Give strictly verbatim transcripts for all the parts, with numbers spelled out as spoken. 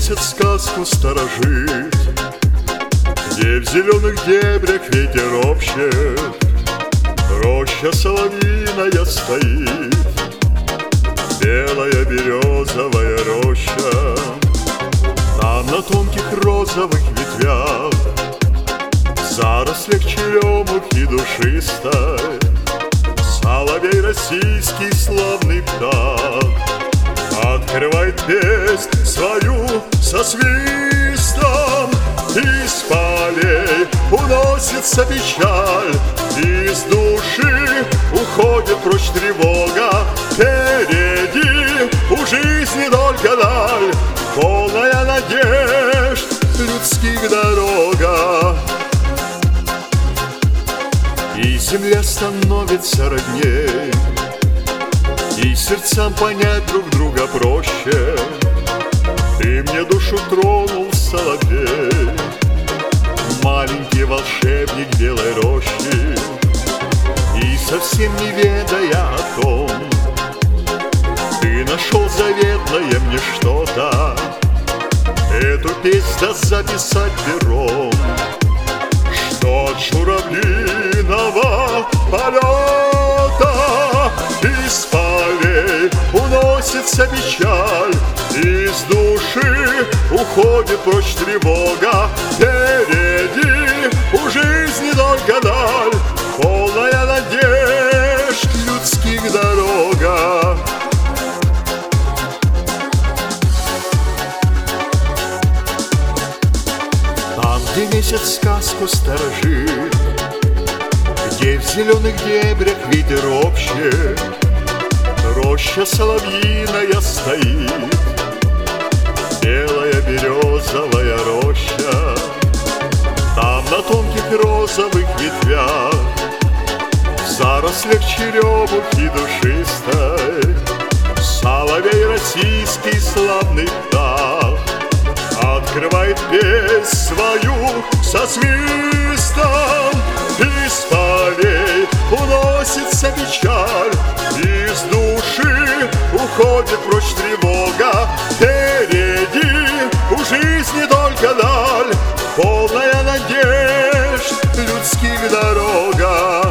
месяц сказку сторожит, где в зеленых дебрях ветер ропщет, роща соловьиная стоит, белая березовая роща. Там на тонких розовых ветвях, в зарослях черемух и душистой, соловей российский славный птах открывает песнь свою со свистом. Из полей уносится печаль, из души уходит прочь тревога. Впереди у жизни только даль, полная надежд людских дорога. И земля становится родней, и сердцам понять друг друга проще. Ты мне душу тронул, соловей, маленький волшебник белой рощи. И совсем не ведая о том, ты нашел заветное мне что-то. Эту песнь да записать пером, что от журавлиного полета из полей уносится печаль, из души уходит прочь тревога. Впереди у жизни только даль, полная надежд людских дорога. Там, где месяц сказку сторожит, где в зеленых дебрях ветер ропщет, роща соловьиная стоит, белая березовая роща. Там на тонких розовых ветвях, в зарослях черемух и душистой, соловей российский славный птах открывает песнь свою со свистом. Из полей уносится печаль, из души уходит прочь тревога. Впереди у жизни только даль, полная надежд людских дорога.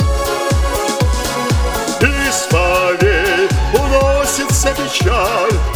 Из полей уносится печаль,